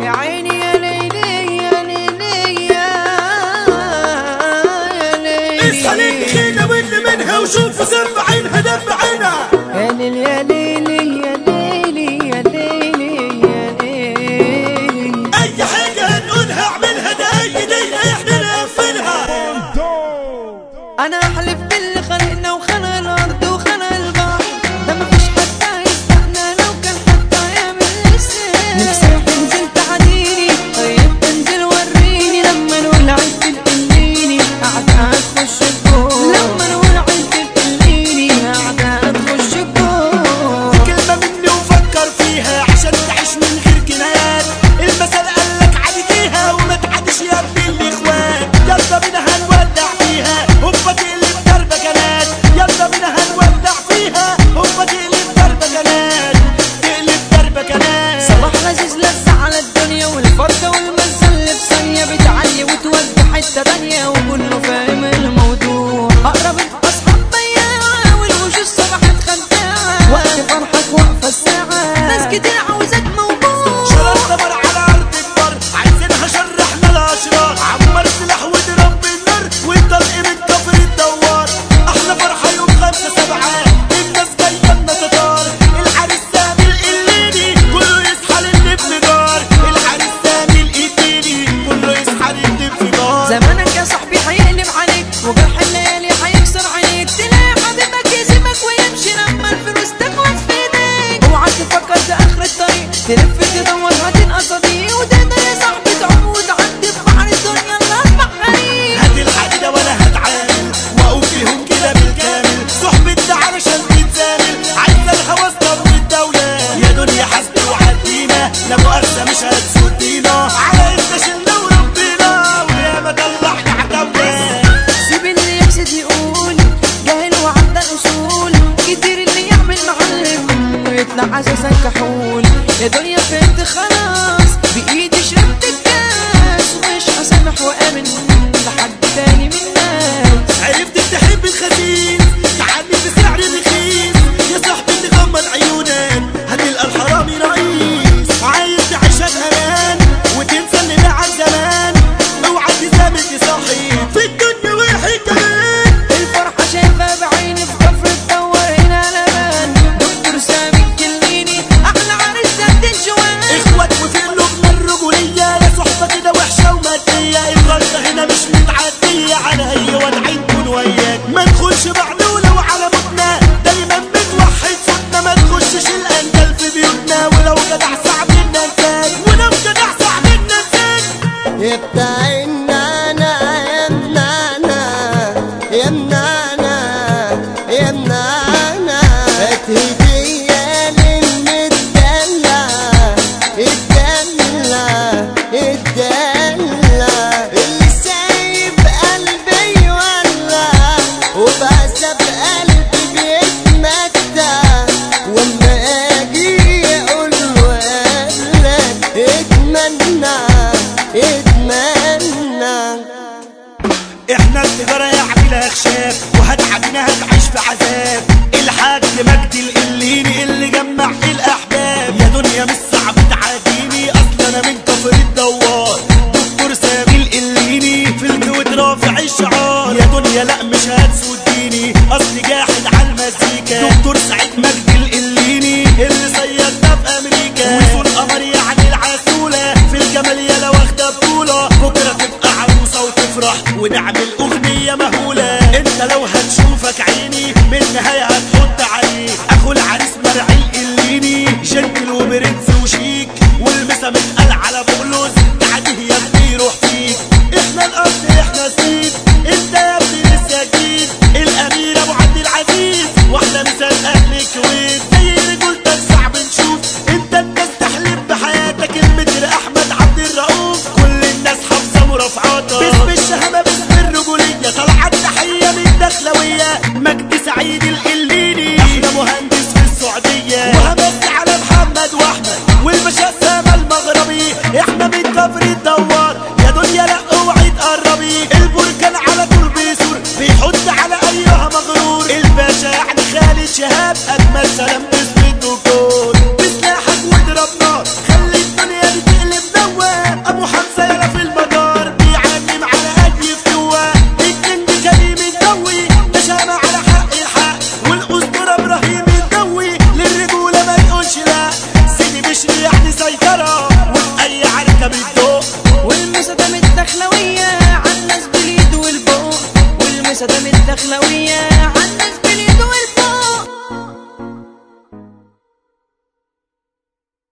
يا عيني يا ليلي يا ليلي يا ليلي اصحى للخيمة واللي منها وشوف سب عينها دب عينها يا ليلي يا ليلي يا ليلي يا ليلي يا ليلي. اي حاجة هنقولها اعملها ده اي دقيقة احنا نقفلها. انا احلف باللي خلقنا وخلق الارض وخلق البحر، ده مفيش حد هيستحنا لو كان حتى يعمل لسان. نفسي تنزل تعديني طيب تنزل وريني، لما نقول عيد تقليني قاعدة هتخش الجول، لما نقول عيد تقليني قاعدة هتخش الجول. كلمة مني وفكر فيها عشان تعيش من غير جنايات. المثل قالك عادي فيها وما تعادش يا ابن الاخوات. يلا بينا هنولع فيها هوبا تقلب دربة جنات. يلا بينا هنولع فيها هوبا تقلب دربة جنات. تقلب دربة جنات. صباح لذيذ لذة على الدنيا والفرقة والمزة اللي في ثانية بتعلي وتودي حتة تانية وكله فاهم الموضوع. أقرب أصحاب بياعة والوجوه صبحت خداعة، وقت فرحك واقفة الساعة ناس كتير عاوزاك موجود. شرار دمر على أرض البر عايزينها شرحنا الأشرار. عمر سلاح وضرب بالنار والطلق من كفر الدوار. أحلى فرحة يوم 5/7 الناس جاية لنا تتار. العريس سامي القليني كله يصحى للانفجار. العريس سامي القليني كله يصحى للانفجار. زمانك يا صاحبي هيقلب عليك وجرح الليالي هيكسر عينيك، تلاقي حبيبك يسيبك ويمشي لما الفلوس تخلص في ايديك. اوعى تفكر ده اخر الطريق، تلف تدور هتنقى صديق وتقدر يا صاحبي تعوم وتعدي في بحر الدنيا اللي اصبح غريب. هات الحديدة ولا هتعامل واقوم فيهم كده بالكامل. صحبة ده علشان تتزامل عايزة الهوس ضرب الدولة. يا دنيا حسبي وعدينا لا مؤاخذة مش هتسودينا. على إنت شلنا وربنا وياما طلعنا عتاولة. سيب اللي يحسد يقول جاهل وعدى الاصول، كتير اللي يعمل معلم ويطلع اساسا كحول. يا دنيا فهمت خلاص بايدي شربت الكاس، ومش هسامح وامن لحد تاني من الناس. عرفت تحب الخسيس تعدي بسعر رخيص. يا صاحبي اللي غمض عيونك هتلقى الحرامي رئيس. عايز تعيشها بأمان وتنسى اللي باعك زمان. اوعى تزامل تصاحب في الدنيا واحد كمان. الفرحة شايفها بعيني في كفر الدور هنا لبان. دكتور سامي الكليني أحلى عريس سد الجوان. اخوات وفي قلوبنا الرجولية يا صحبة كده وحشة ومادية. الغلطة هنا مش متعدية على أي وضع نكون وياك. ما ندخلش بعدولة وعلى موتنا دايما بنوحد صوتنا. ما تخشش الأندال في بيوتنا ولو جدع صعب ننساك. ولو جدع صعب ننساك. يا بتاع النانا يا منانا يا منانا يا منانا، هات هدية للمدلع الدلع الدلع اللي سايب قلبي يولع وبعذب قلبي بيتمتع. واما اجي اقول له قالك اتمنى اتمنى. احنا التجارة يا عميلة خشاف وهتعبينا هتعيش في عذاب. الحاج مجدي القليني اللي جمع الاحباب. يا دنيا مش صعب تعاديني اصل انا من كفر الدوار. دكتور سامي القليني في الجود رافع الشعار. يا دنيا لا مش هتسوديني اصل جاحد على المزيكا. دكتور سعيد مجدي القليني اللي صيدنا في امريكا. وصول قمر يعني العسولة في الجمال يالا واخدة بطولة. بكرة تبقى عروسة وتفرح ونعمل اغنية مهولة. انت لو هتشوفك عيني من النهاية هتحط عليه. اخو العريس مرعي القليني جنتل وبرنس وشيك والمسا متقال على بقلوز. تعديه يا ابني روح فيك. احنا الارض احنا السيد انت يا ابني لسه جديد. الامير ابو عبد العزيز واحلى مثال اهل الكويت. زي رجولتك صعب نشوف انت الناس تحلم بحياتك. المتر احمد عبد الرؤوف كل الناس حافظه مرافعاتك. باسم الشهامه باسم الرجوليه طلعت تحيه من الدخلويه. مجدي سعيد القليني احلى مهندس في السعوديه. وهمس على محمد واحمد والباشا سامة المغربي. احنا من سدام الدخلوية عالناس